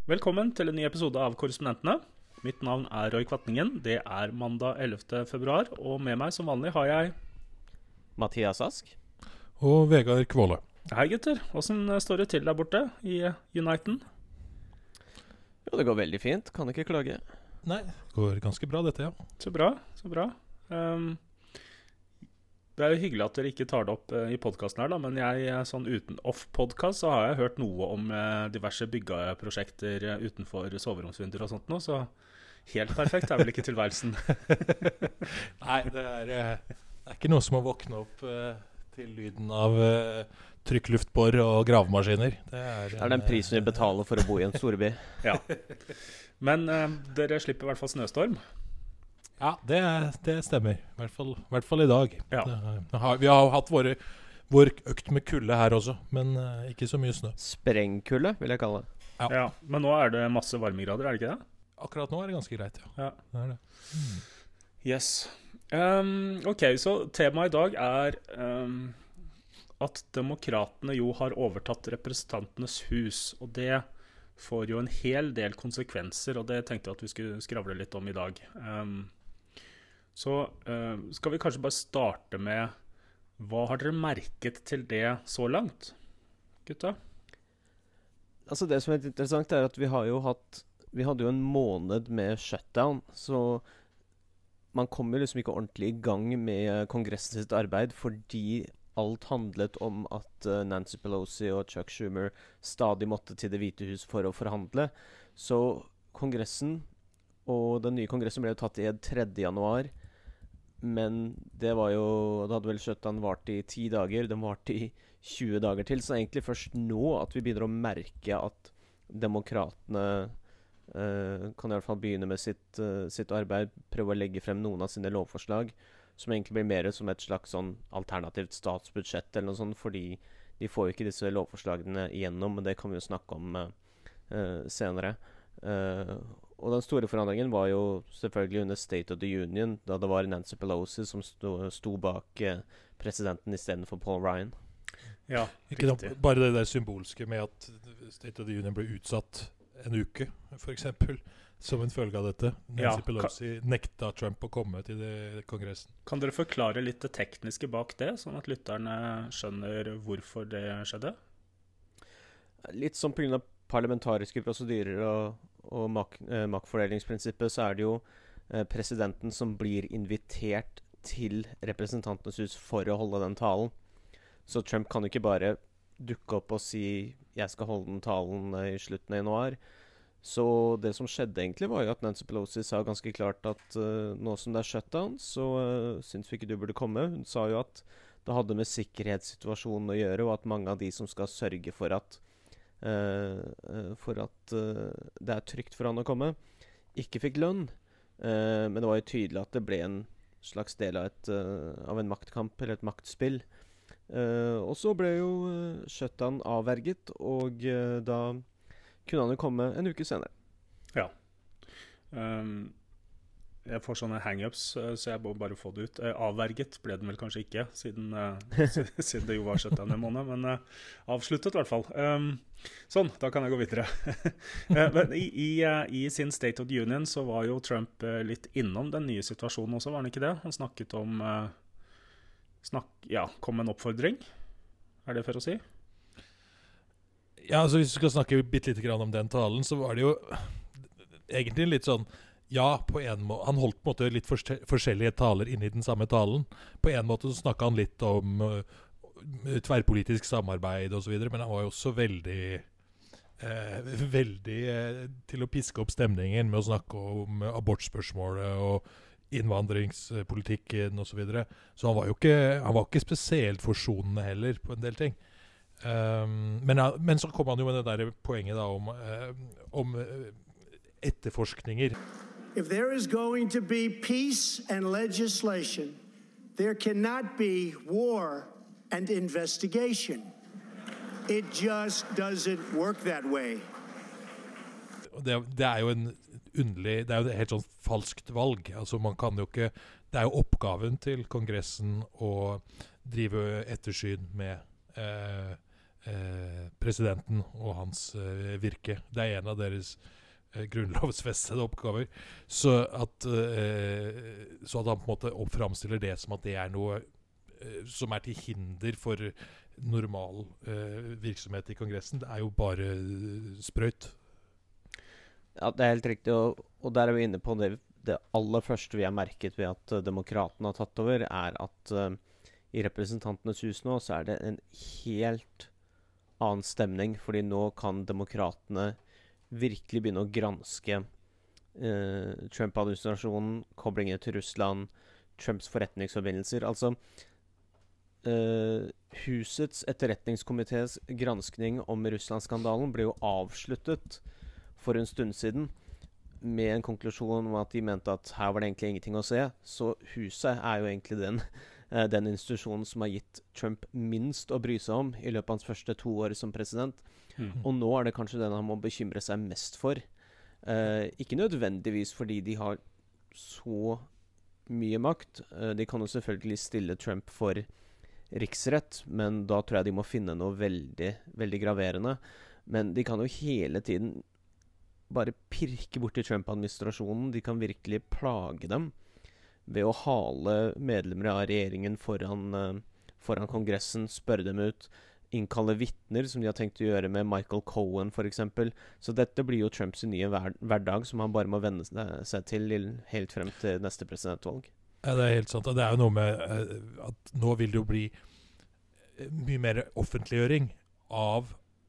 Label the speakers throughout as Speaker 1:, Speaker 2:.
Speaker 1: Velkommen til en ny episode av Korrespondentene. Mitt navn er Roy Kvatningen. Det er mandag 11. februar, og med meg som vanlig har jeg...
Speaker 2: Mathias Ask.
Speaker 3: Og Vegard Kvåle.
Speaker 1: Hei gutter, hvordan står det til der borte i Uniten?
Speaker 2: Jo, det går veldig fint. Kan ikke klage.
Speaker 3: Nei, det går ganske bra dette, ja.
Speaker 1: Så bra, så bra. Det er jo hyggelig at dere ikke tar det opp i podcasten her da, men sånn uten off-podcast så har jeg hørt noe om diverse byggeprosjekter utenfor soveromsvinduer og sånt nå, så helt perfekt er vel ikke tilværelsen.
Speaker 3: Nei, det er ikke noe som å våkne opp til lyden av trykkluftbor og gravemaskiner.
Speaker 2: Det er den prisen vi betaler for å bo i en storby.
Speaker 1: Ja, men dere slipper i hvert fall snøstorm.
Speaker 3: Ja, det stemmer. I hvert fall i dag.
Speaker 1: Ja.
Speaker 3: Vi har hatt vår økt med kulde her også, men ikke så mye snø.
Speaker 2: Sprengkulde, vil jeg kalle det.
Speaker 1: Ja, men nå er det masse varmegrader, er det ikke det?
Speaker 3: Akkurat nå er det ganske greit, ja. Det er det.
Speaker 1: Yes. Ok, så temaet i dag er at demokratene jo har overtatt representantenes hus, og det får jo en hel del konsekvenser, og det tenkte jeg at vi skulle skravle litt om i dag. Så skal vi kanskje bare starte med, hva har dere merket til det så langt, gutta?
Speaker 2: Altså det som er interessant er at vi hadde jo en måned med shutdown, så man kom jo liksom ikke ordentlig i gang med Kongressen sitt arbeid, fordi alt handlet om at Nancy Pelosi og Chuck Schumer stadig måtte til Det hvite hus for å forhandle. Så Kongressen og den nye Kongressen ble jo tatt i 3. januar, men det hadde vel shutdown vart i 10 dager, den vart i 20 dager til, så egentlig først nå at vi begynner å merke at demokratene kan i hvert fall begynne med sitt arbeid, prøve å legge frem noen av sine lovforslag, som egentlig blir mer som et slags sånn alternativt statsbudsjett eller noe sånt, fordi de får jo ikke disse lovforslagene igjennom, men det kan vi jo snakke om senere. Og den store forandringen var jo selvfølgelig under State of the Union, da det var Nancy Pelosi som sto bak presidenten I stedet for Paul Ryan.
Speaker 1: Ja,
Speaker 3: ikke bare det der symbolske med at State of the Union ble utsatt en uke, for eksempel, som en følge av dette. Nancy Pelosi nekta Trump å komme til Kongressen. Kan
Speaker 1: dere forklare litt det tekniske bak det, sånn at lytterne skjønner hvorfor det skjedde?
Speaker 2: Litt som på grunn av parlamentariske prosedyrer og maktfordelingsprinsippet, så er det jo presidenten som blir invitert til representantenes hus for å holde den talen. Så Trump kan jo ikke bare dukke opp og si jeg skal holde den talen i slutten av januar. Så det som skjedde egentlig var jo at Nancy Pelosi sa ganske klart at nå som det er shutdown, så synes vi ikke du burde komme. Hun sa jo at det hadde med sikkerhetssituasjonen å gjøre, og at mange av de som skal sørge for at det er trygt for han å komme, ikke fikk lønn. Men det var jo tydelig at det ble en slags del av en maktkamp eller et maktspill. Og så ble jo shutdown avverget, og da kunne han jo komme en uke senere. Ja.
Speaker 1: Jeg får sånne hang-ups, så jeg må bare få det ut. Avverget ble den vel kanskje ikke, siden det jo var shutdown en måned, men avsluttet I hvert fall. Sånn, da kan jeg gå videre. Men I sin State of the Union så var jo Trump litt innom den nye situasjonen også, var han ikke det? Han snakket om, kom med en oppfordring. Er det for å si?
Speaker 3: Ja, altså hvis vi skal snakke bitte litt om den talen, så var det jo egentlig litt sånn, ja, på en måte, han holdt på en måte litt forskjellige taler inne I den samme talen. På en måte så snakket han litt om tverrpolitisk samarbeid og så videre, men han var jo også veldig til å piske opp stemningen med å snakke om abortspørsmålet og innvandringspolitikken og så videre. Så han var ikke spesielt forsonende heller på en del ting. Men så kom han jo med det der poenget da om etterforskninger.
Speaker 4: If there is going to be peace and legislation, there cannot be war and investigation. It just doesn't work that way.
Speaker 3: Det jo en underlig, det jo et helt sånn falskt valg. Altså man kan jo ikke, det jo oppgaven til Kongressen å drive ettersyn med presidenten og hans virke. Det en av deres grunnlovsfestede oppgaver. Så at han på en måte framstiller det som at det noe som til hinder for normal virksomhet i Kongressen, det jo bare sprøyt.
Speaker 2: Ja, det helt riktig, og der vi inne på det aller første vi har merket ved at demokratene har tatt over, at i representantenes hus nå, så det en helt annen stemning, fordi nå kan demokratene virkelig begynne å granske Trump-administrasjonen, koblinger til Russland, Trumps forretningsforbindelser. Altså, husets etterretningskomités granskning om Russland-skandalen ble jo avsluttet for en stund siden, med en konklusjon om at de mente at her var det egentlig ingenting å se. Så huset jo egentlig den institusjonen som har gitt Trump minst å bry seg om i løpet av hans første 2 år som president. Og nå det kanskje den han må bekymre seg mest for. Ikke nødvendigvis fordi de har så mye makt. De kan jo selvfølgelig stille Trump for riksrett, men da tror jeg de må finne noe veldig, veldig graverende. Men de kan jo hele tiden bare pirke bort i Trump-administrasjonen. De kan virkelig plage dem ved å hale medlemmer av regjeringen foran Kongressen, spørre dem ut, innkalle vittner, som de har tenkt å gjøre med Michael Cohen for eksempel. Så dette blir jo Trumps nye hverdag, som han bare må venne seg til helt frem til neste presidentvalg.
Speaker 3: Ja, det helt sant. Og det jo noe med at nå vil det jo bli mye mer offentliggjøring av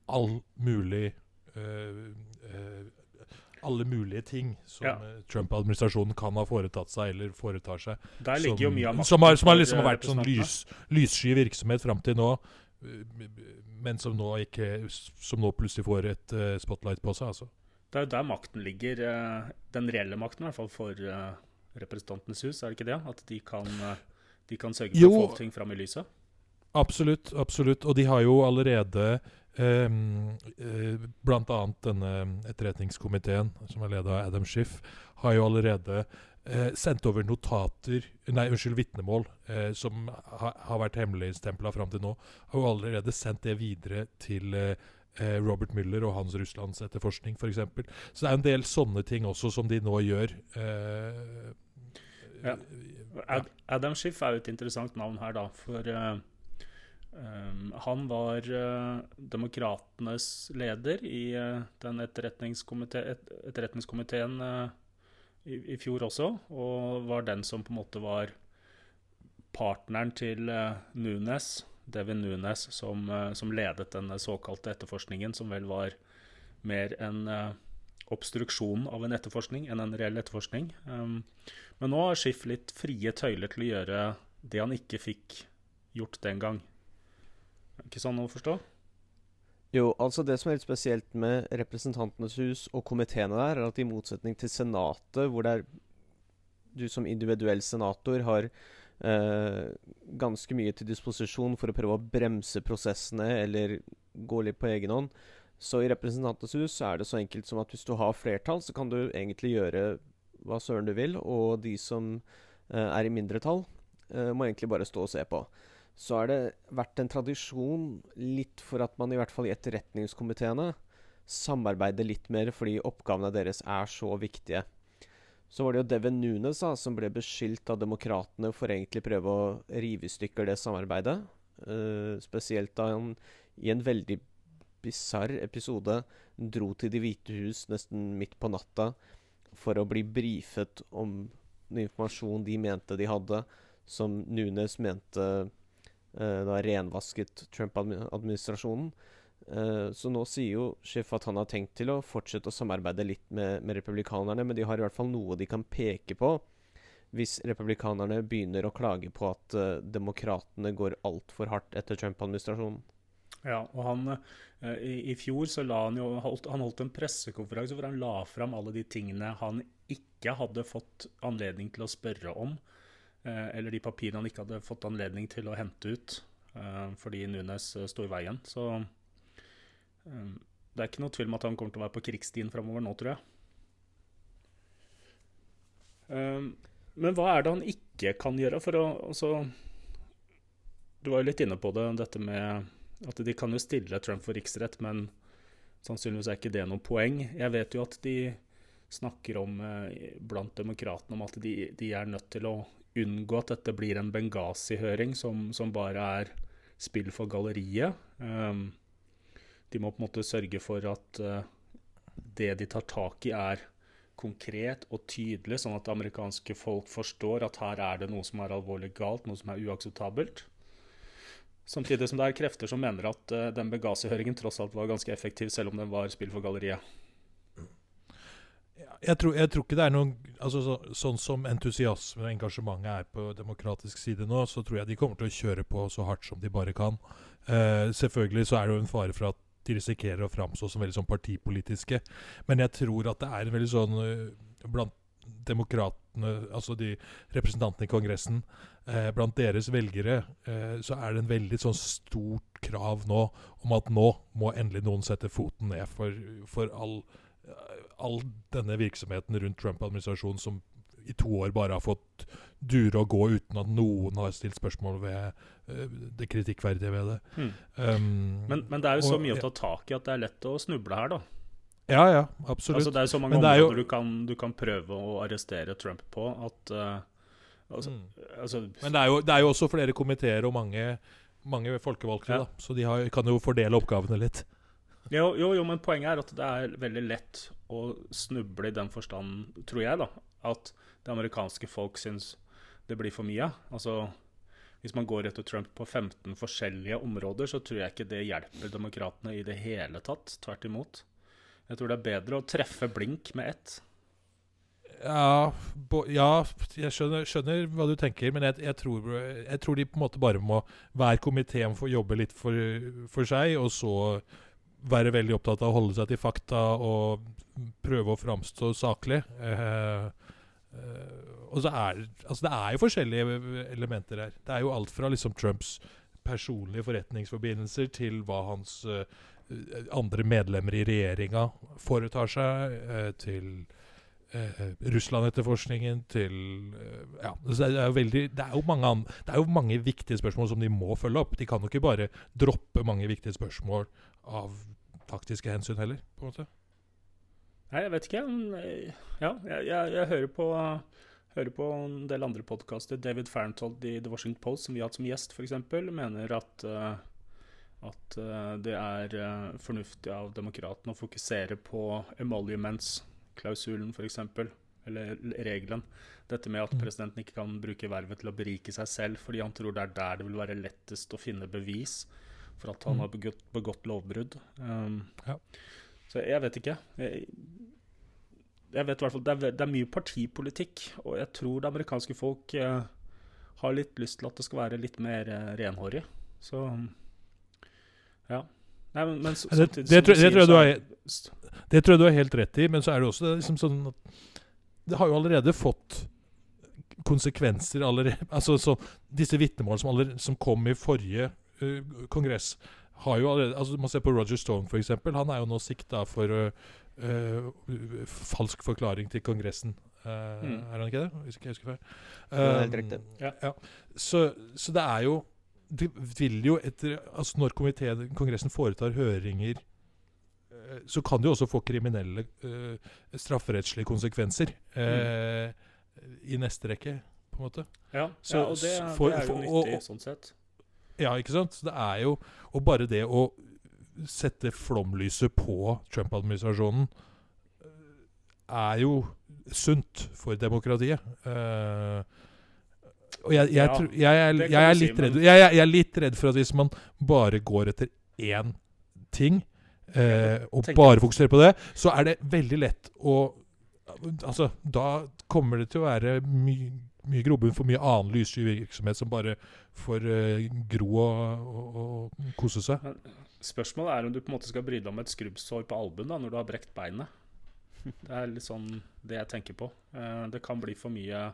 Speaker 3: alle mulige ting som Trump-administrasjonen kan ha foretatt seg eller foretar seg.
Speaker 1: Der ligger jo mye av makten.
Speaker 3: Som har liksom vært sånn lyssky virksomhet frem til nå, men som nå plutselig får et spotlight på seg. Altså.
Speaker 1: Det jo der makten ligger, den reelle makten i hvert fall for representantenes hus, det ikke det? At de kan sørge for å få ting frem i lyset?
Speaker 3: Absolutt, absolutt. Og de har jo allerede blant annet denne etterretningskomiteen, som ledet av Adam Schiff, har jo allerede sendt over vittnemål som har vært hemmeligstemplet frem til nå, har jo allerede sendt det videre til Robert Mueller og hans Russlands etterforskning, for eksempel. Så det en del sånne ting også som de nå gjør.
Speaker 1: Adam Schiff jo et interessant navn her da, for han var demokratenes leder i den etterretningskomiteen i fjor også, og var den som på en måte var partneren til Devin Nunes, som ledet denne såkalte etterforskningen, som vel var mer en obstruksjon av en etterforskning enn en reell etterforskning. Men nå har Schiff litt frie tøyler til å gjøre det han ikke fikk gjort den gang. Ikke sånn å forstå?
Speaker 2: Jo, altså det som litt spesielt med representantenes hus og komiteene der, at i motsetning til senatet, hvor du som individuell senator har ganske mye til disposisjon for å prøve å bremse prosessene eller gå litt på egen hånd, så i representantenes hus så det så enkelt som at hvis du har flertall, så kan du egentlig gjøre hva søren du vil, og de som i mindretall må egentlig bare stå og se på. Så det vært en tradisjon litt for at man i hvert fall i etterretningskomiteene samarbeider litt mer fordi oppgavene deres så viktige. Så var det jo Devin Nunes som ble beskyldt av demokratene for egentlig prøve å rive i stykker det samarbeidet. Spesielt da han i en veldig bizarr episode dro til Det hvite hus nesten midt på natta for å bli brifet om den informasjon de mente de hadde, som Nunes mente da renvasket Trump-administrasjonen. Så nå sier jo Schiff at han har tenkt til å fortsette å samarbeide litt med republikanerne, men de har i hvert fall noe de kan peke på hvis republikanerne begynner å klage på at demokratene går alt for hardt etter Trump-administrasjonen.
Speaker 1: Ja, og han i fjor så han holdt en pressekonferanse hvor han la frem alle de tingene han ikke hadde fått anledning til å spørre om, eller de papirene han ikke hadde fått anledning til å hente ut fordi Nunes stod i veien. Så det ikke noe tvil om at han kommer til å være på krigsstien fremover nå, tror jeg. Men hva det han ikke kan gjøre for å... Altså, du var jo litt inne på det, dette med at de kan jo stille Trump for riksrett, men sannsynligvis ikke det noe poeng. Jeg vet jo at de snakker om, blant demokratene, om at de nødt til å unngå at dette blir en Benghazi-høring som bare spill for galleriet. De må på en måte sørge for at det de tar tak i konkret og tydelig, sånn at amerikanske folk forstår at her det noe som alvorlig galt, noe som uakseptabelt. Samtidig som det krefter som mener at den Benghazi-høringen tross alt var ganske effektiv, selv om den var spill for galleriet.
Speaker 3: Jeg tror ikke det noen altså, sånn som entusiasme og engasjementet på demokratisk side nå, så tror jeg de kommer til å kjøre på så hardt som de bare kan. Selvfølgelig så det jo en fare for at de risikerer å framstå som veldig sånn partipolitiske, men jeg tror at det en veldig sånn blant demokratene, altså de representantene i Kongressen, blant deres velgere, så det en veldig sånn stort krav nå om at nå må endelig noen sette foten ned for all denne virksomheten rundt Trump-administrasjonen som i 2 år bare har fått dure og gå uten at noen har stilt spørsmål ved det kritikkverdige ved det.
Speaker 1: Men det jo så mye å ta tak i at det lett å snuble her da.
Speaker 3: Ja, absolutt.
Speaker 1: Altså, det så mange områder du kan prøve å arrestere Trump på at
Speaker 3: Men det jo også flere komiteer og mange folkevalgte, da, så de kan jo fordele oppgavene litt.
Speaker 1: Jo, men poenget at det veldig lett å snuble i den forstand, tror jeg da, at det amerikanske folk synes det blir for mye. Altså, hvis man går etter Trump på 15 forskjellige områder, så tror jeg ikke det hjelper demokratene i det hele tatt, tvert imot. Jeg tror det bedre å treffe blink med ett.
Speaker 3: Ja, jeg skjønner hva du tenker, men jeg tror de på en måte bare må hver komité få jobbe litt for seg, og så være veldig opptatt av å holde seg til fakta og prøve å framstå saklig. Og så det jo forskjellige elementer her. Det jo alt fra liksom Trumps personlige forretningsforbindelser til hva hans andre medlemmer i regjeringa foretar seg, til Russland-etterforskningen, til det jo mange viktige spørsmål som de må følge opp. De kan jo ikke bare droppe mange viktige spørsmål av taktiske hensyn heller, på en måte.
Speaker 1: Nei, jeg vet ikke. Jeg hører på en del andre podcaster. David Fahrenthold i The Washington Post, som vi har hatt som gjest, for eksempel, mener at det fornuftig av demokratene å fokusere på emoluments-klausulen, for eksempel, eller regelen. Dette med at presidenten ikke kan bruke vervet til å berike seg selv, fordi han tror det der det vil være lettest å finne bevis for at han har begått lovbrudd. Så jeg vet ikke. Jeg vet I hvert fall, det mye partipolitikk, og jeg tror det amerikanske folk har litt lyst til at det skal være litt mer renhårig. Så, ja. Nei, men
Speaker 3: det tror jeg du har helt rett i, men så det også liksom sånn at det har jo allerede fått konsekvenser allerede. Altså, så disse vitnemål som kom i forrige kongress har jo allerede, altså man ser på Roger Stone for eksempel, han jo nå sikta for falsk forklaring til kongressen. Han ikke det? Hvis ikke jeg husker feil. Ja. Så det jo de vil jo altså når kongressen foretar høringer, så kan det jo også få kriminelle strafferettslige konsekvenser i neste rekke, på en måte.
Speaker 1: Ja, og det jo nyttig sånn sett.
Speaker 3: Ja, ikke sant? Så det jo og bare det å sette flomlyset på Trump-administrasjonen jo sunt for demokratiet. Og jeg litt redd. Jeg litt redd for at hvis man bare går etter én ting og bare fokuserer på det, så det veldig lett å altså, da kommer det til å være mye grobunn for mye annen lyssky virksomhet som bare får gro og kose seg.
Speaker 1: Spørsmålet om du på en måte skal bry deg om et skrubbsår på albuen da, når du har brekt beinet. Det litt sånn det jeg tenker på. Det kan bli for mye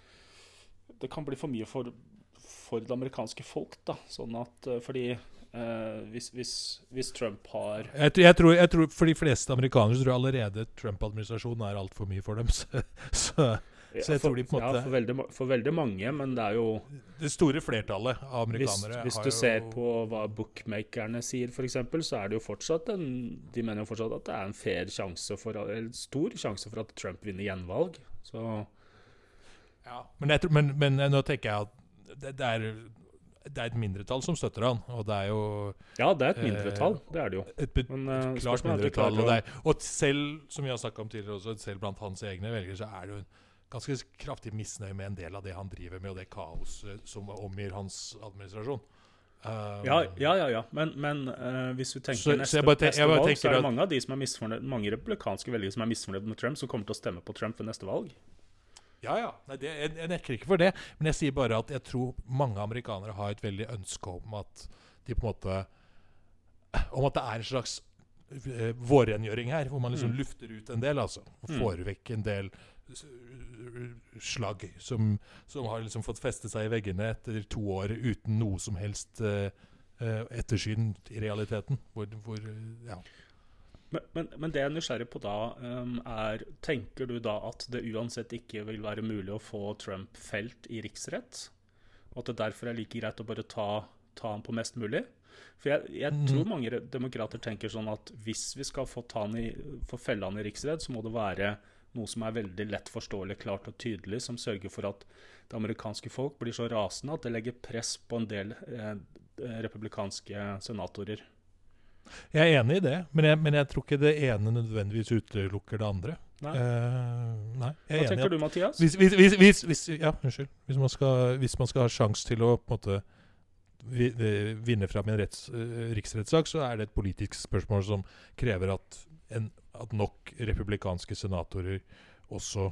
Speaker 1: for det amerikanske folk da, sånn at fordi hvis Trump har
Speaker 3: jeg tror for de fleste amerikanere så tror jeg allerede Trump-administrasjonen alt for mye for dem så Så jeg tror de på en måte...
Speaker 1: for veldig mange, men det jo...
Speaker 3: Det store flertallet av amerikanere
Speaker 1: Hvis du ser på hva bookmakerne sier, for eksempel, så det jo fortsatt de mener jo fortsatt at det en fair sjanse en stor sjanse for at Trump vinner gjenvalg. Så...
Speaker 3: Ja, men nå tenker jeg at det et mindretall som støtter han, og det jo...
Speaker 1: Ja, det et mindretall, det det jo.
Speaker 3: Et klart mindretall, og selv, som vi har snakket om tidligere også, selv blant hans egne velgere, så det jo en ganske kraftig misnøye med en del av det han driver med, og det kaoset som omgir hans administrasjon.
Speaker 1: Ja. Men hvis du tenker neste valg, så det mange av de som misfornøyd, mange republikanske velgere som misfornøyd med Trump, som kommer til å stemme på Trump ved neste valg.
Speaker 3: Ja. Nei, jeg nekker ikke for det, men jeg sier bare at jeg tror mange amerikanere har et veldig ønske om at de på en måte om at det en slags vårrengjøring her, hvor man liksom lufter ut en del, altså, og får vekk en del slagg som har liksom fått feste seg i veggene etter 2 år uten noe som helst ettersyn i realiteten. Ja.
Speaker 1: Men det jeg nysgjerrig på da, tenker du da at det uansett ikke vil være mulig å få Trump felt i riksrett? Og at det derfor like greit å bare ta han på mest mulig? For jeg tror mange demokrater tenker sånn at hvis vi skal få felle han i riksrett, så må det være noe som veldig lett forståelig, klart og tydelig, som sørger for at det amerikanske folk blir så rasende at det legger press på en del republikanske senatorer.
Speaker 3: Jeg enig i det, men jeg tror ikke det ene nødvendigvis utelukker det andre.
Speaker 1: Nei.
Speaker 3: Nei,
Speaker 1: Hva tenker du, Mathias?
Speaker 3: Hvis man skal ha sjans til å på en måte vinne fram en riksrettssak, så det et politisk spørsmål som krever at nok republikanske senatorer også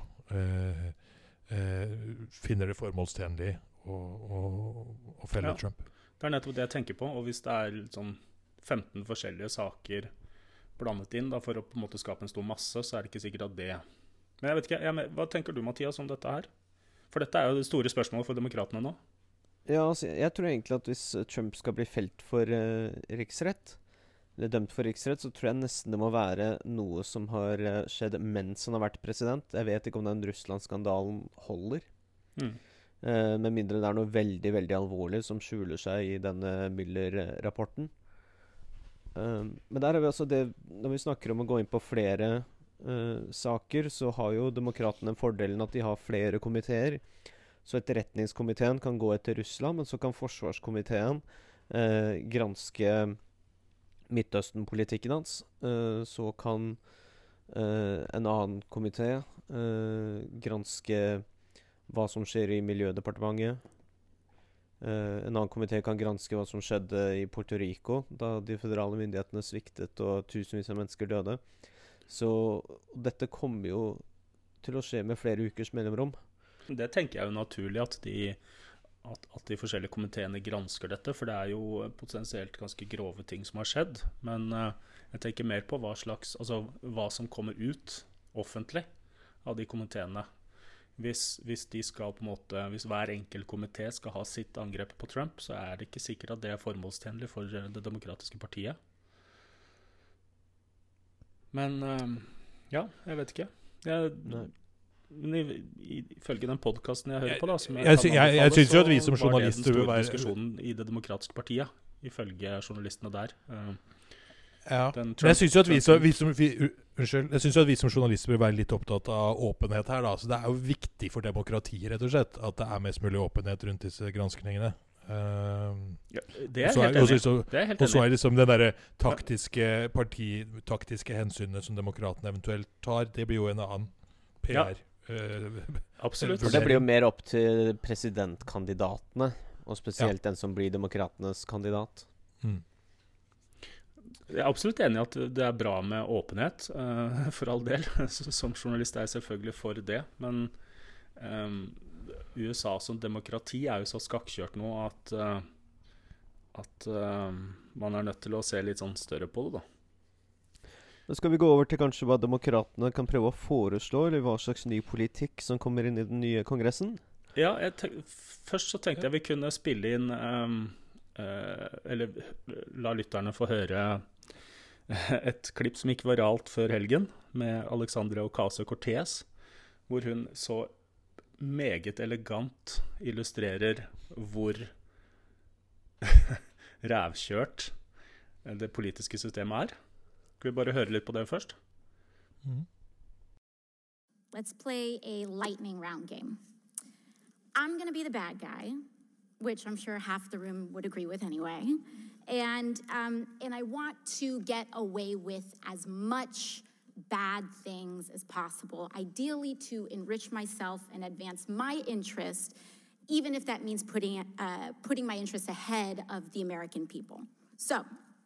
Speaker 3: finner det formålstjenlig å felle Trump. Det
Speaker 1: nettopp det jeg tenker på, og hvis det sånn 15 forskjellige saker blandet inn da, for å på en måte skape en stor masse, så det ikke sikkert at det... Men jeg vet ikke, hva tenker du, Mathias, om dette her? For dette jo det store spørsmålet for demokratene nå.
Speaker 2: Ja, altså, jeg tror egentlig at hvis Trump skal bli felt for riksrett, eller dømt for riksrett, så tror jeg nesten det må være noe som har skjedd mens han har vært president. Jeg vet ikke om den Russland-skandalen holder. Med mindre det noe veldig, veldig alvorlig som skjuler seg i denne Mueller-rapporten. Men der vi også det, når vi snakker om å gå inn på flere saker, så har jo demokratene fordelen at de har flere komiteer. Så etterretningskomiteen kan gå etter Russland, men så kan forsvarskomiteen granske Midtøsten-politikken hans. Så kan en annen komité granske hva som skjer i Miljødepartementet. En annen komité kan granske hva som skjedde i Puerto Rico da de føderale myndighetene sviktet og tusenvis av mennesker døde. Så dette kommer jo til å skje med flere ukers mellomrom.
Speaker 1: Det tenker jeg jo naturlig at de forskjellige komiteene gransker dette, for det jo potensielt ganske grove ting som har skjedd. Men jeg tenker mer på hva som kommer ut offentlig av de komiteene. Hvis de skal på en måte, hvis hver enkelt komité skal ha sitt angrep på Trump, så det ikke sikkert at det formålstjenlig for det demokratiske partiet. Men ja, jeg vet ikke. Ifølge den podcasten jeg hører på da, som
Speaker 3: jeg synes jo at vi som journalister
Speaker 1: bør være diskusjonen i det demokratiske partiet, ifølge journalistene der.
Speaker 3: Ja. Jeg synes jo at vi som journalister bør være litt opptatt av åpenhet her da. Så det jo viktig for demokratiet rett og slett at det mest mulig åpenhet rundt disse granskningene.
Speaker 1: Det helt enig.
Speaker 3: Og så liksom den der taktiske hensynet som demokratene eventuelt tar, det blir jo en annen PR.
Speaker 1: Absolutt.
Speaker 2: Det blir jo mer opp til presidentkandidatene, og spesielt den som blir demokratenes kandidat.
Speaker 1: Jeg absolutt enig i at det bra med åpenhet, for all del. Som journalist jeg selvfølgelig for det, men USA som demokrati jo så skakkjørt nå at man nødt til å se litt sånn større på det da.
Speaker 2: Da skal vi gå over til kanskje hva demokratene kan prøve å foreslå, eller hva slags ny politikk som kommer inn i den nye kongressen.
Speaker 1: Ja, først så tenkte jeg vi kunne spille inn eller la lytterne få høre et klipp som gikk viralt før helgen med Alexandria Ocasio-Cortez, hvor hun så meget elegant illustrerer hvor rævkjørt det politiske systemet er. Skal vi bare høre litt på det først?
Speaker 5: Let's play a lightning round game. I'm going to be the bad guy, which I'm sure half the room would agree with anyway. And I want to get away with as much bad things as possible, ideally to enrich myself and advance my interest, even if that means putting my interests ahead of the American people. So,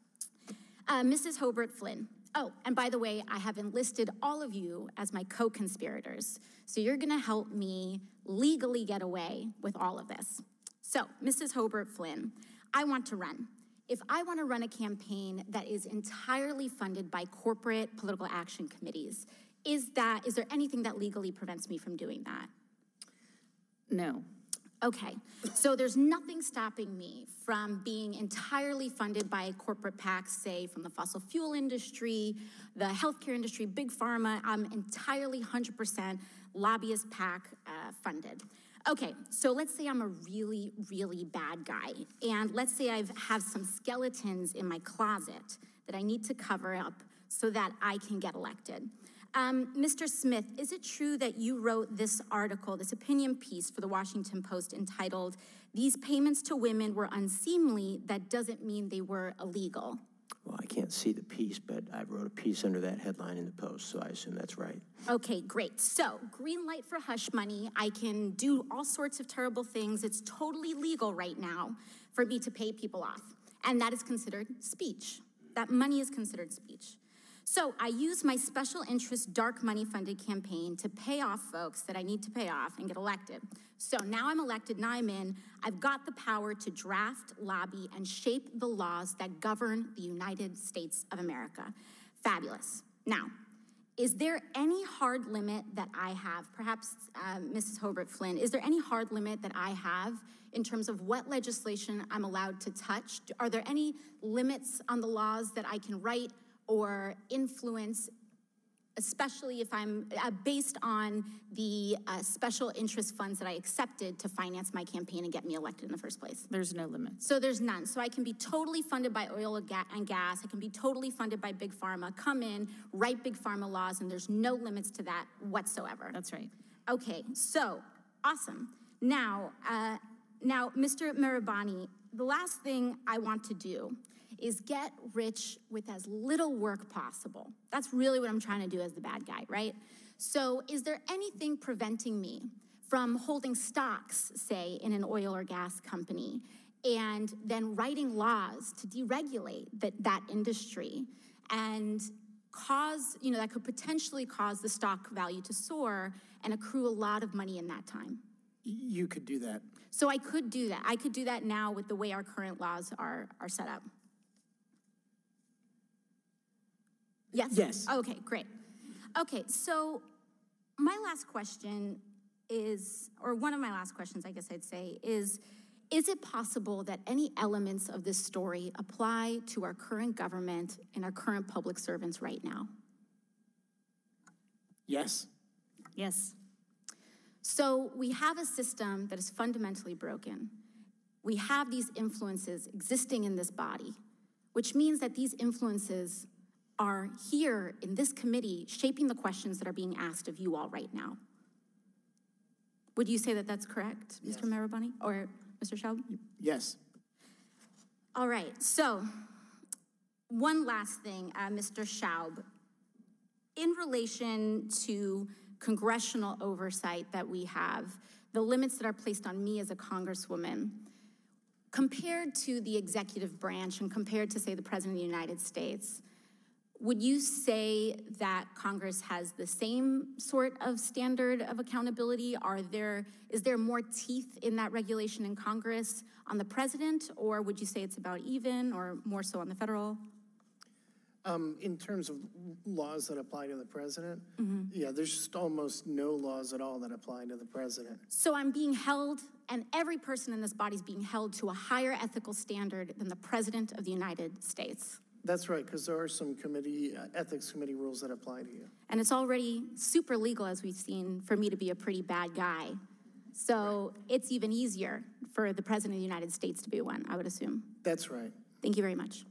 Speaker 5: Mrs. Hobart Flynn. Oh, and by the way, I have enlisted all of you as my co-conspirators. So you're going to help me legally get away with all of this. So, Mrs. Hobart Flynn, I want to run. If I want to run a campaign that is entirely funded by corporate political action committees, is there anything that legally prevents me from doing that?
Speaker 6: No.
Speaker 5: Okay, so there's nothing stopping me from being entirely funded by corporate PACs, say from the fossil fuel industry, the healthcare industry, big pharma. I'm entirely 100% lobbyist PAC funded. Okay, so let's say I'm a really, really bad guy, and let's say I have some skeletons in my closet that I need to cover up so that I can get elected. Mr. Smith, is it true that you wrote this article, this opinion piece for the Washington Post entitled, "These payments to women were unseemly, that doesn't mean they were illegal"?
Speaker 7: Well, I can't see the piece, but I wrote a piece under that headline in the Post, so I assume that's right.
Speaker 5: Okay, great. So, green light for hush money. I can do all sorts of terrible things. It's totally legal right now for me to pay people off. And that is considered speech. That money is considered speech. So I use my special interest dark money funded campaign to pay off folks that I need to pay off and get elected. So now I'm elected, now I'm in. I've got the power to draft, lobby, and shape the laws that govern the United States of America. Fabulous. Now, is there any hard limit that I have? Perhaps Mrs. Hobart Flynn, is there any hard limit that I have in terms of what legislation I'm allowed to touch? Are there any limits on the laws that I can write or influence, especially if I'm based on the special interest funds that I accepted to finance my campaign and get me elected in the first place?
Speaker 6: There's no limit.
Speaker 5: So there's none. So I can be totally funded by oil and gas. I can be totally funded by Big Pharma, come in, write Big Pharma laws, and there's no limits to that whatsoever.
Speaker 6: That's right.
Speaker 5: Okay, so awesome. Now, Mr. Mirabani, the last thing I want to do is get rich with as little work possible. That's really what I'm trying to do as the bad guy, right? So is there anything preventing me from holding stocks, say, in an oil or gas company, and then writing laws to deregulate that industry and cause, that could potentially cause the stock value to soar and accrue a lot of money in that time?
Speaker 4: You could do that.
Speaker 5: So I could do that. I could do that now with the way our current laws are set up. Yes?
Speaker 4: Yes.
Speaker 5: Okay, great. Okay, so my last question is, or one of my last questions, I guess I'd say, is it possible that any elements of this story apply to our current government and our current public servants right now?
Speaker 4: Yes.
Speaker 6: Yes.
Speaker 5: So we have a system that is fundamentally broken. We have these influences existing in this body, which means that these influences are here in this committee shaping the questions that are being asked of you all right now. Would you say that that's correct,
Speaker 4: Yes.
Speaker 5: Mr. Mirabani or Mr. Schaub?
Speaker 4: Yes.
Speaker 5: All right, so one last thing, Mr. Schaub. In relation to congressional oversight that we have, the limits that are placed on me as a congresswoman, compared to the executive branch and compared to, say, the President of the United States, would you say that Congress has the same sort of standard of accountability? Is there more teeth in that regulation in Congress on the president, or would you say it's about even, or more so on the federal?
Speaker 4: In terms of laws that apply to the president, yeah, there's just almost no laws at all that apply to the president.
Speaker 5: So I'm being held, and every person in this body is being held to a higher ethical standard than the President of the United States.
Speaker 4: That's right, because there are some ethics committee rules that apply to you.
Speaker 5: And it's already super legal, as we've seen, for me to be a pretty bad guy So it's even easier for the President of the United States to be one, I would assume.
Speaker 4: That's right.
Speaker 5: Thank you very much.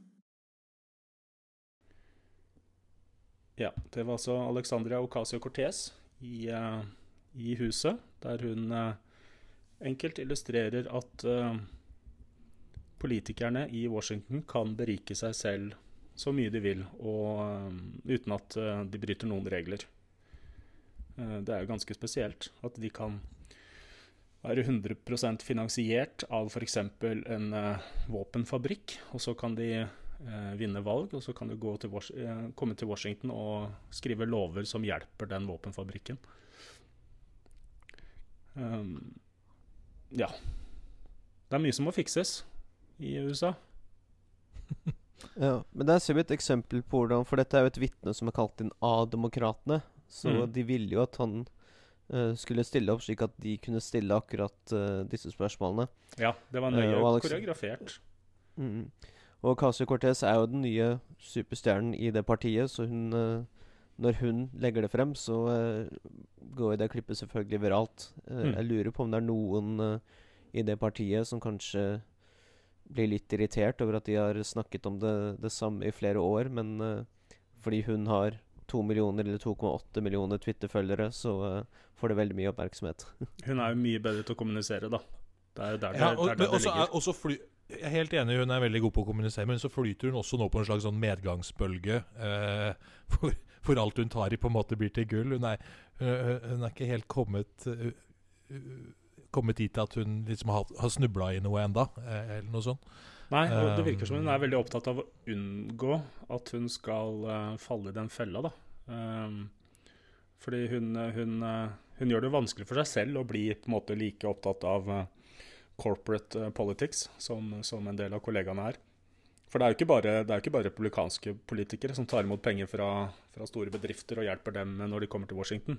Speaker 1: Ja, det var altså Alexandria Ocasio-Cortez i huset, der hun enkelt illustrerer at politikerne i Washington kan berike seg selv så mye de vil, og uten at de bryter noen regler. Det er jo ganske spesielt at de kan være 100% finansiert av for eksempel en våpenfabrikk, og så kan de vinne valg, og så kan de komme til Washington og skrive lover som hjelper den våpenfabrikken. Ja. Det er mye som må fikses i USA.
Speaker 2: Ja, men der ser vi et eksempel på hvordan, for dette er jo et vitne som er kalt inn av demokratene, så de ville jo at han skulle stille opp slik at de kunne stille akkurat disse spørsmålene.
Speaker 1: Ja, det var nøye koreografert.
Speaker 2: Og Ocasio-Cortez er jo den nye superstjernen i det partiet, så når hun legger det frem, så går det klippet selvfølgelig viralt. Jeg lurer på om det er noen i det partiet som kanskje blir litt irritert over at de har snakket om det samme i flere år, men fordi hun har 2 millioner eller 2,8 millioner Twitter-følgere, så får det veldig mye oppmerksomhet.
Speaker 1: Hun er jo mye bedre til å kommunisere, da. Det er jo der det ligger.
Speaker 3: Jeg er helt enig, hun er veldig god på å kommunisere, men så flyter hun også nå på en slags sånn medgangsbølge, for alt hun tar i på en måte blir til gull. Hun er ikke helt kommet hit til at hun liksom har snublet i noe enda, eller noe sånt.
Speaker 1: Nei, og det virker som hun er veldig opptatt av å unngå at hun skal falle i den fella, da. Fordi hun gjør det vanskelig for seg selv å bli på en måte like opptatt av corporate politics som en del av kollegaene er. For det er jo ikke bare republikanske politikere som tar imot penger fra store bedrifter og hjelper dem når de kommer til Washington.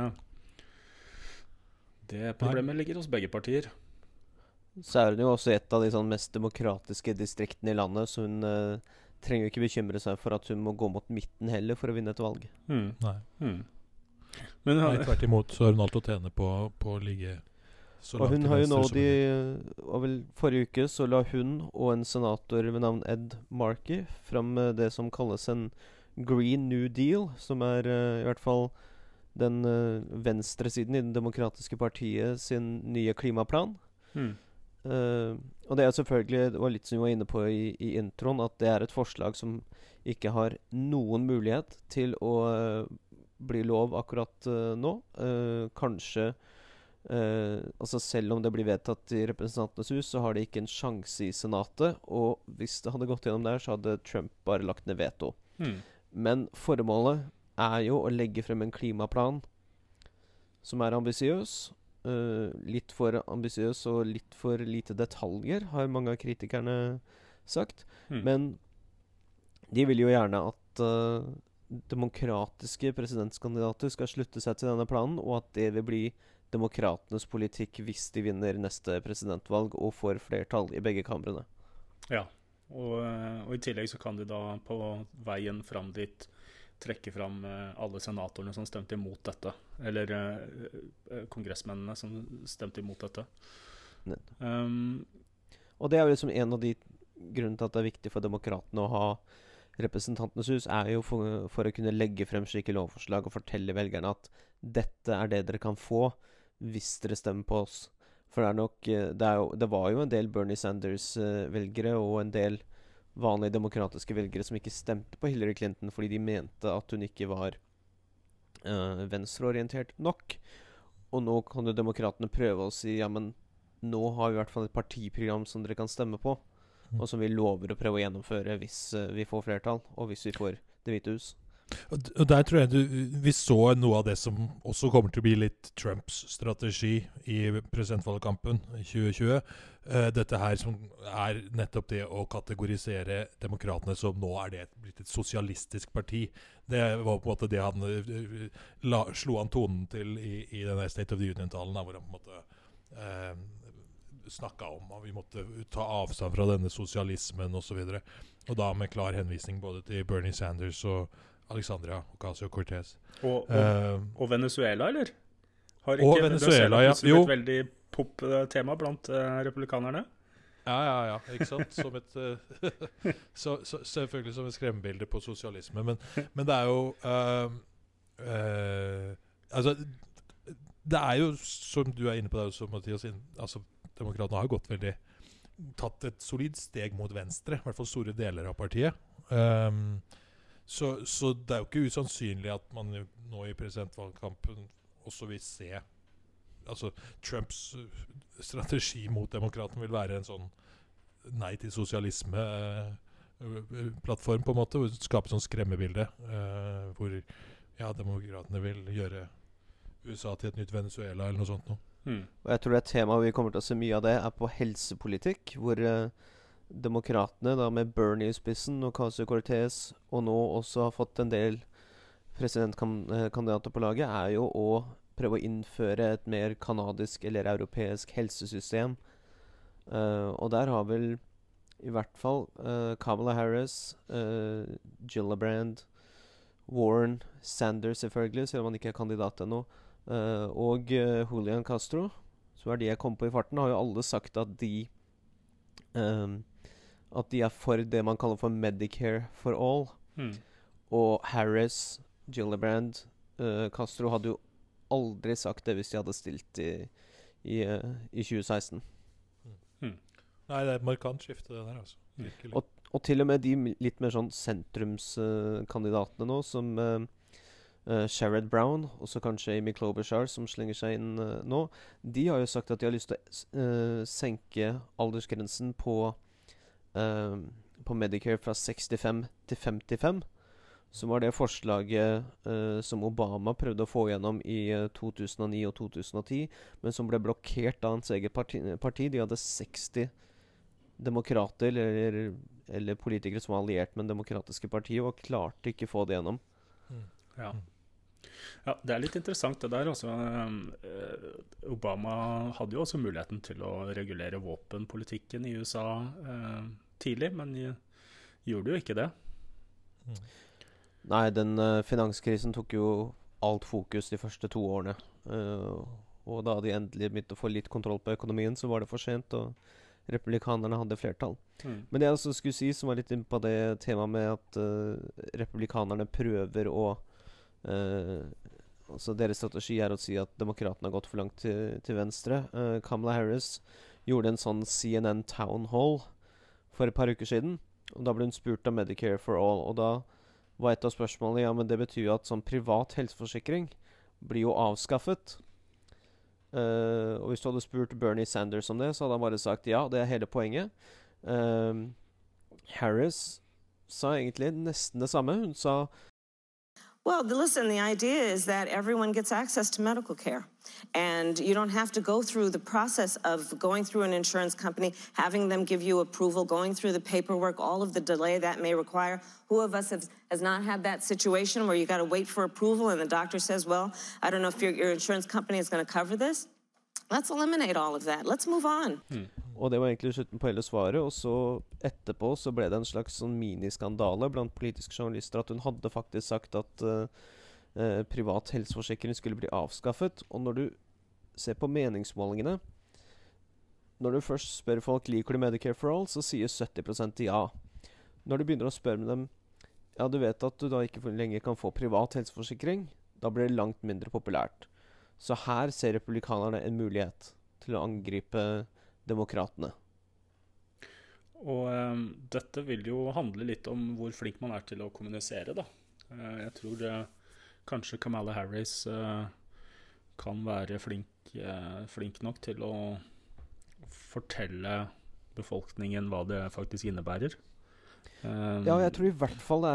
Speaker 1: Det problemet ligger hos begge partier.
Speaker 2: Så er hun jo også et av de sånn mest demokratiske distriktene i landet, så hun trenger jo ikke bekymre seg for at hun må gå mot midten heller for å vinne et valg.
Speaker 3: Nei.
Speaker 1: Men
Speaker 3: Nei, tvert imot så har hun alt å tjene på å ligge så langt.
Speaker 2: Og hun har jo nå og vel forrige uke så la hun og en senator ved navn Ed Markey frem det som kalles en Green New Deal, som er i hvert fall den venstre siden i den demokratiske partiet sin nye klimaplan. Og det er selvfølgelig, det var litt som vi var inne på i introen, at det er et forslag som ikke har noen mulighet til å bli lov akkurat nå. Kanskje altså selv om det blir vedtatt i Representantenes hus, så har det ikke en sjanse i senatet, og hvis det hadde gått gjennom der, så hadde Trump bare lagt ned veto. Men formålet er jo å legge frem en klimaplan som er ambisiøs, litt for ambisiøs og litt for lite detaljer, har mange av kritikerne sagt. Men de vil jo gjerne at demokratiske presidentkandidater skal slutte seg til denne planen, og at det vil bli demokratenes politikk hvis de vinner neste presidentvalg og får flertall i begge kamrene.
Speaker 1: Ja, og i tillegg så kan de da på veien fram dit trekke fram alle senatorene som stemte imot dette, eller kongressmennene som stemte imot dette.
Speaker 2: Og det er jo liksom en av de grunnene til at det er viktig for demokratene å ha Representantenes hus, er jo for å kunne legge frem slike lovforslag og fortelle velgerne at dette er det dere kan få hvis dere stemmer på oss. For det var jo en del Bernie Sanders-velgere og en del vanlige demokratiske velgere som ikke stemte på Hillary Clinton fordi de mente at hun ikke var venstreorientert nok. Og nå kan jo demokratene prøve å si, ja, men nå har vi i hvert fall et partiprogram som dere kan stemme på, og som vi lover å prøve å gjennomføre hvis vi får flertall, og hvis vi får Det hvite hus.
Speaker 3: Og der tror jeg vi så noe av det som også kommer til å bli litt Trumps strategi i presidentvalgkampen i 2020. Dette her som er nettopp det å kategorisere demokratene som nå er det blitt et sosialistisk parti. Det var på en måte det han slo an tonen til i denne State of the Union-talen, hvor han på en måte snakket om at vi måtte ta avstand fra denne sosialismen og så videre. Og da med klar henvisning både til Bernie Sanders og Alexandria Ocasio-Cortez.
Speaker 1: Og Venezuela, eller? Har
Speaker 3: Og
Speaker 1: ikke
Speaker 3: Venezuela, ja.
Speaker 1: plutselig
Speaker 3: Jo.
Speaker 1: et veldig pop-tema blant republikanerne?
Speaker 3: Ja, ikke sant? Som et selvfølgelig som et skremmebilde på sosialisme. Men det er jo altså, det er jo, som du er inne på, det er jo som Mathias altså, demokratene har jo tatt et solid steg mot venstre, i hvert fall store deler av partiet. Så det er jo ikke usannsynlig at man nå i presidentvalgkampen også vil se altså Trumps strategi mot demokraten vil være en sånn nei til sosialisme plattform på en måte, hvor det skaper sånn skremmebilde hvor demokratene vil gjøre USA til et nytt Venezuela eller noe sånt nå.
Speaker 2: Og jeg tror det tema vi kommer til å se mye av det er på helsepolitikk, hvor demokratene da med Bernie i spissen og Ocasio-Cortez og nå også har fått en del presidentkandidater på laget, er jo å prøve å innføre et mer kanadisk eller europeisk helsesystem. Og der har vel i hvert fall Kamala Harris, Gillibrand, Warren, Sanders selvfølgelig, selv om han ikke er kandidat ennå, og Julian Castro, som er de jeg kom på i farten, har jo alle sagt at de er for det man kaller for Medicare for all. Og Harris, Gillibrand, Castro hadde jo aldri sagt det hvis de hadde stilt i 2016.
Speaker 3: Nei, det er et markant skifte det der, altså. Virkelig.
Speaker 2: Og til og med de litt mer sånn sentrumskandidatene nå, som Sherrod Brown, og så kanskje Amy Klobuchar, som slenger seg inn nå, de har jo sagt at de har lyst til å senke aldersgrensen på Medicare fra 65 til 55, som var det forslaget som Obama prøvde å få gjennom i 2009 og 2010, men som ble blokkert av hans eget parti. De hadde 60 demokrater eller politikere som var alliert med det demokratiske partiet, og klarte ikke få det gjennom.
Speaker 1: Ja, det er litt interessant det der. Altså, Obama hadde jo også muligheten til å regulere våpenpolitikken i USA tidlig, men gjorde jo ikke det.
Speaker 2: Nei, den finanskrisen tok jo alt fokus de første 2 årene. Og da de endelig begynte å få litt kontroll på økonomien, så var det for sent, og republikanerne hadde flertall. Men det jeg også skulle si, som var litt inne på det temaet med at republikanerne prøver å altså deres strategi er å si at demokratene har gått for langt til venstre. Kamala Harris gjorde en sånn CNN Town Hall for et par uker siden, og da ble hun spurt om Medicare for all, og da var et av spørsmålene, men det betyr jo at sånn privat helseforsikring blir jo avskaffet. Og hvis du hadde spurt Bernie Sanders om det, så hadde han bare sagt ja, det er hele poenget. Harris sa egentlig nesten det samme. Hun sa
Speaker 8: Well, listen, the idea is that everyone gets access to medical care. And you don't have to go through the process of going through an insurance company, having them give you approval, going through the paperwork, all of the delay that may require. Who of us has not had that situation where you got to wait for approval and the doctor says, well, I don't know if your insurance company is going to cover this? Let's eliminate all of that. Let's move on.
Speaker 2: Og det var egentlig slutten på hele svaret, og så etterpå så ble det en slags sånn miniskandale blant politiske journalister at hun hadde faktisk sagt at privat helseforsikring skulle bli avskaffet. Og når du ser på meningsmålingene, når du først spør folk liker de Medicare for all, så sier 70% ja. Når du begynner å spørre med dem, ja, du vet at du da ikke lenger kan få privat helseforsikring, da blir det langt mindre populært. Så her ser republikanerne en mulighet til å angripe demokratene.
Speaker 1: Og dette vil jo handle litt om hvor flink man er til å kommunisere, da. Jeg tror kanskje Kamala Harris kan være flink nok til å fortelle befolkningen hva det faktisk innebærer.
Speaker 2: Ja, jeg tror i hvert fall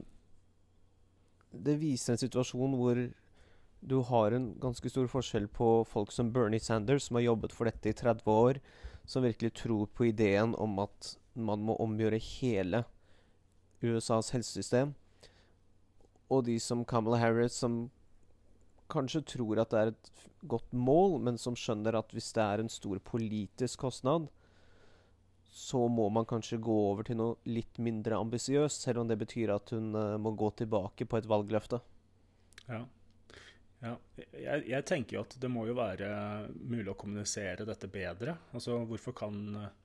Speaker 2: det viser en situasjon hvor du har en ganske stor forskjell på folk som Bernie Sanders, som har jobbet for dette i 30 år, som virkelig tror på ideen om at man må omgjøre hele USAs helsesystem, og de som Kamala Harris, som kanskje tror at det er et godt mål, men som skjønner at hvis det er en stor politisk kostnad, så må man kanskje gå over til noe litt mindre ambisiøst, selv om det betyr at hun må gå tilbake på et valgløfte.
Speaker 1: Ja. Ja, jeg tenker jo at det må jo være mulig å kommunisere dette bedre. Altså, hvorfor kan...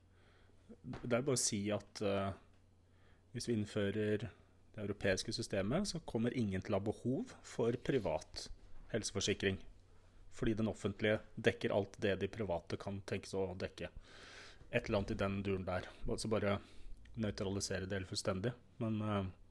Speaker 1: Det er bare å si at hvis vi innfører det europeiske systemet, så kommer ingen til å ha behov for privat helseforsikring. Fordi den offentlige dekker alt det de private kan tenkes å dekke. Et eller annet i den duren der. Altså bare nøytralisere det helt fullstendig. Men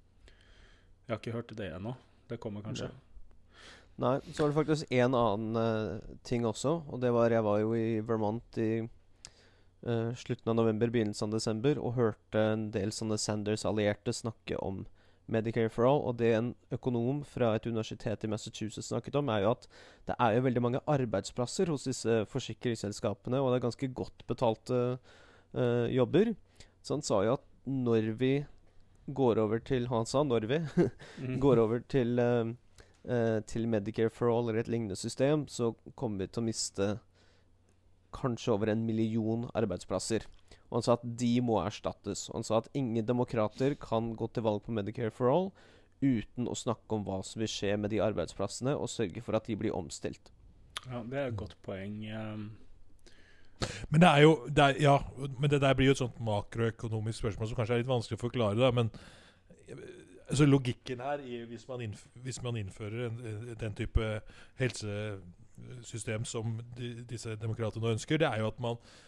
Speaker 1: jeg har ikke hørt det ennå. Det kommer kanskje.
Speaker 2: Nei, så var det faktisk en annen ting også, og det var, jeg var jo i Vermont i slutten av november, begynnelsen av desember, og hørte en del sånne Sanders-allierte snakke om Medicare for All, og det en økonom fra et universitet i Massachusetts snakket om, er jo at det er jo veldig mange arbeidsplasser hos disse forsikringsselskapene, og det er ganske godt betalte jobber. Så han sa jo at når vi går over til, han sa når vi går over til Medicare for All eller et lignende system, så kommer vi til å miste kanskje over 1 million arbeidsplasser. Og han sa at de må erstattes. Og han sa at ingen demokrater kan gå til valg på Medicare for All uten å snakke om hva som vil skje med de arbeidsplassene, og sørge for at de blir omstilt.
Speaker 1: Ja, det er et godt poeng.
Speaker 3: Men men det der blir jo et sånt makroøkonomisk spørsmål som kanskje er litt vanskelig å forklare, da, men altså logikken her, hvis man innfører den type helsesystem som disse demokratene ønsker, det er jo at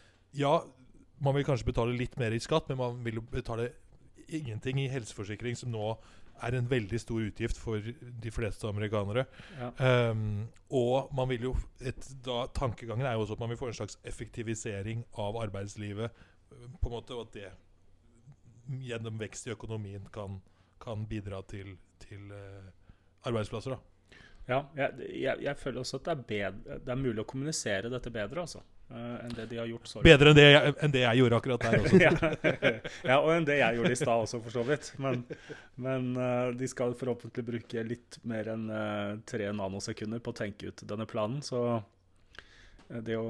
Speaker 3: man vil kanskje betale litt mer i skatt, men man vil jo betale ingenting i helseforsikring, som nå er en veldig stor utgift for de fleste amerikanere. Ja. Og man vil jo, tankegangen er jo også at man vil få en slags effektivisering av arbeidslivet, på en måte, og at det gjennom vekst i økonomien kan bidra til arbeidsplasser, da.
Speaker 1: Ja, jeg føler også at det er mulig å kommunisere dette bedre, altså, enn det de har gjort.
Speaker 3: Bedre enn det jeg gjorde akkurat der også.
Speaker 1: Ja, og enn det jeg gjorde i stad også, for så vidt. Men de skal forhåpentlig bruke litt mer enn 3 nanosekunder på å tenke ut denne planen, så det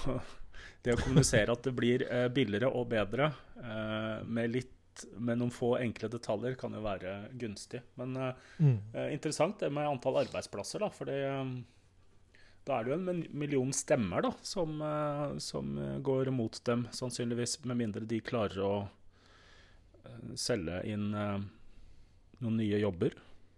Speaker 1: å kommunisere at det blir billigere og bedre med noen få enkle detaljer kan jo være gunstig. Men interessant det med antall arbeidsplasser, da, for da er det jo 1 million stemmer da, som går mot dem, sannsynligvis, med mindre de klarer å selge inn noen nye jobber.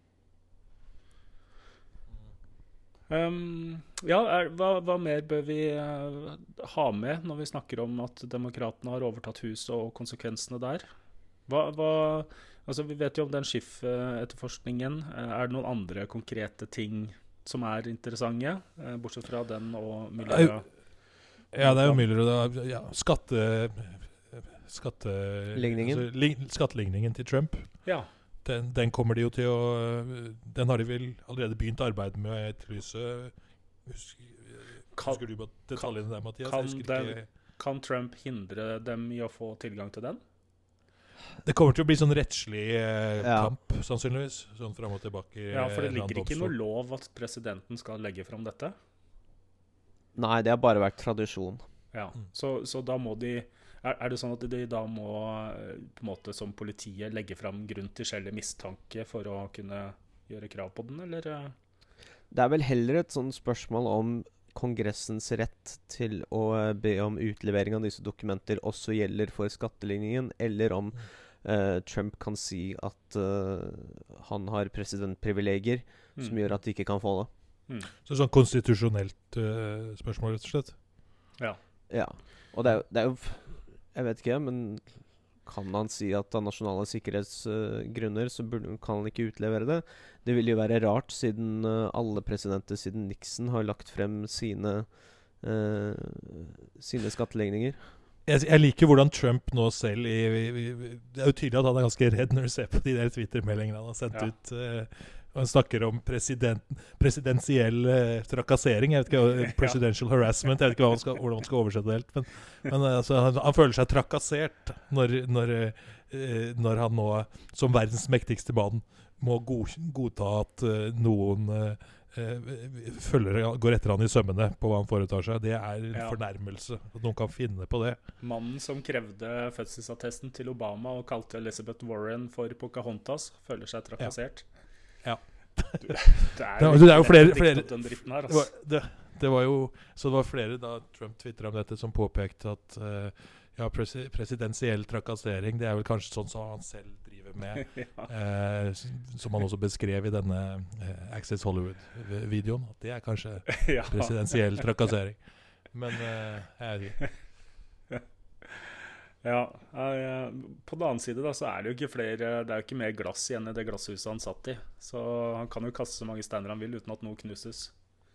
Speaker 1: Hva mer bør vi ha med når vi snakker om at demokratene har overtatt huset og konsekvensene der? Altså vi vet jo om den Schiff-etterforskningen. Er det noen andre konkrete ting som er interessante, bortsett fra den og miljøet?
Speaker 3: Ja, det er jo miljøet. Ja, skatteligningen til Trump. Ja. Den kommer de jo til å... Den har de vel allerede begynt arbeid med å etterlyse. Husker du på detaljene der, Mathias?
Speaker 1: Kan Trump hindre dem i å få tilgang til den?
Speaker 3: Det kommer til å bli sånn rettslig kamp, sannsynligvis. Sånn frem og tilbake.
Speaker 1: Ja, for det ligger ikke noe lov at presidenten skal legge frem dette?
Speaker 2: Nei, det har bare vært tradisjon.
Speaker 1: Ja, så da må de... Er det sånn at de da må, på en måte som politiet, legge frem grunn til skjellig mistanke for å kunne gjøre krav på den, eller?
Speaker 2: Det er vel heller et sånt spørsmål om kongressens rett til å be om utlevering av disse dokumenter også gjelder for skatteligningen, eller om Trump kan si at han har presidentprivilegier som gjør at de ikke kan få det.
Speaker 3: Så sånn konstitusjonelt spørsmål, rett og slett?
Speaker 2: Ja. Og det er jo jeg vet ikke, men kan han si at av nasjonale sikkerhetsgrunner så kan han ikke utlevere det? Det vil jo være rart, siden alle presidenter siden Nixon har lagt frem sine skatteligninger.
Speaker 3: Jeg liker hvordan Trump nå selv det er jo tydelig at han er ganske redd når du ser på de der Twitter-meldingene han har sendt ut. Han snakker om presidensiell trakassering. Jeg vet ikke, presidential harassment. Jeg vet ikke hvordan man skal oversette det helt. Men altså, han føler seg trakassert når han nå, som verdens mektigste mann, må godta at noen går etter han i sømmene på hva han foretar seg. Det er en fornærmelse at noen kan finne på det.
Speaker 1: Mannen som krevde fødselsattesten til Obama og kalte Elizabeth Warren for Pocahontas, føler seg trakassert.
Speaker 3: Ja.
Speaker 1: Det
Speaker 3: det er jo flere
Speaker 1: den dritten her,
Speaker 3: det var, det var jo, så det var flere da Trump twitteret om dette som påpekte at ja, presidensiell trakassering, det er vel kanskje sånn som han selv driver med, som han også beskrev i denne Access Hollywood-videoen, at det er kanskje presidensiell trakassering. Men jeg
Speaker 1: Ja, på den annen side da, så er det jo ikke flere, det er jo ikke mer glass igjen i det glasshuset han satt i, så han kan jo kaste så mange steiner han vil uten at noe knuses.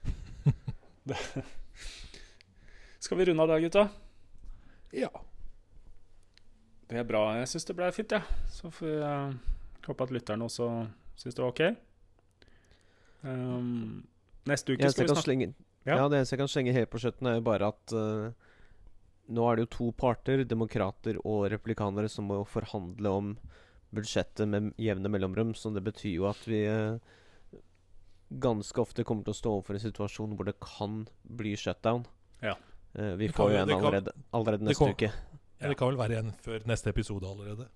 Speaker 1: Skal vi runde av der, gutta?
Speaker 3: Ja.
Speaker 1: Det er bra, jeg synes det ble fint, ja. Så får vi håpe at lytterne også synes det var ok. Neste uke skal vi snakke.
Speaker 2: Ja, det eneste jeg kan slenge helt på slutten er jo bare at nå er det jo to parter, demokrater og republikanere, som må forhandle om budsjettet med jevne mellomrom, så det betyr jo at vi ganske ofte kommer til å stå overfor en situasjon hvor det kan bli shutdown.
Speaker 1: Ja.
Speaker 2: Vi får jo en allerede neste uke.
Speaker 3: Ja, det kan vel være en før neste episode allerede.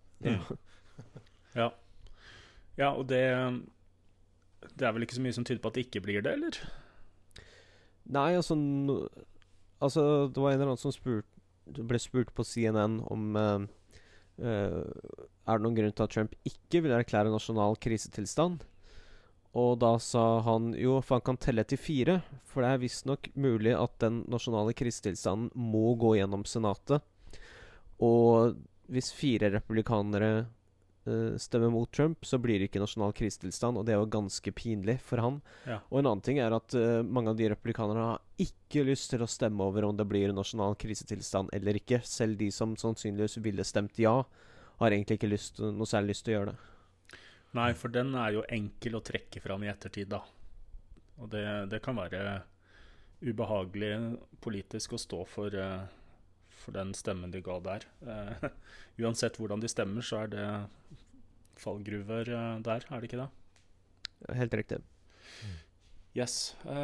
Speaker 1: Ja, og det er vel ikke så mye som tyder på at det ikke blir det, eller?
Speaker 2: Nei, altså det var en eller annen som ble spurt på CNN om er det noen grunn til at Trump ikke vil erklære nasjonal krisetilstand? Og da sa han jo, for han kan telle til 4, for det er visst nok mulig at den nasjonale krisetilstanden må gå gjennom senatet. Og hvis 4 republikanere stemmer mot Trump, så blir det ikke nasjonal krisetilstand, og det er jo ganske pinlig for han.
Speaker 1: Ja.
Speaker 2: Og en annen ting er at mange av de republikanerne har ikke lyst til å stemme over om det blir nasjonal krisetilstand eller ikke. Selv de som sannsynligvis ville stemt ja, har egentlig ikke noe særlig lyst til å gjøre det.
Speaker 1: Nei, for den er jo enkel å trekke fram i ettertid, da. Og det kan være ubehagelig politisk å stå for den stemmen de ga der. Uansett hvordan de stemmer, så er det fallgruver der, er det ikke det?
Speaker 2: Helt riktig.
Speaker 1: Yes.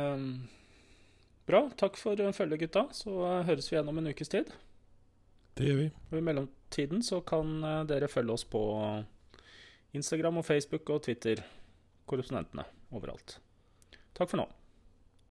Speaker 1: Bra, takk for følget, gutta. Så høres vi igjen om en ukes tid.
Speaker 3: Det gjør vi.
Speaker 1: Og i mellomtiden så kan dere følge oss på Instagram og Facebook og Twitter, korrespondentene overalt. Takk for nå.